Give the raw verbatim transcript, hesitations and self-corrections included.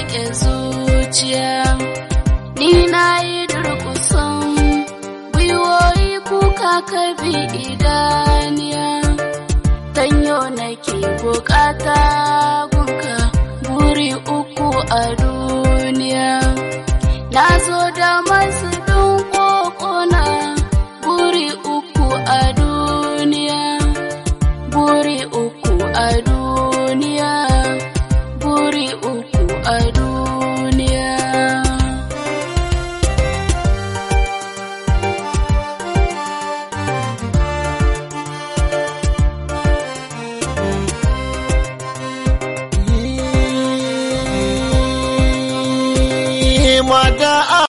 riƙe zuciya. Ni na yi durƙusan gwiwoyi kuka ka bi idaniya. Tanyo nake bukata gunka buri uku a duniya. Na zo da masu dunkokona buri uku a duniya. Buri uku a duniya. Buri uku a duniya. Mata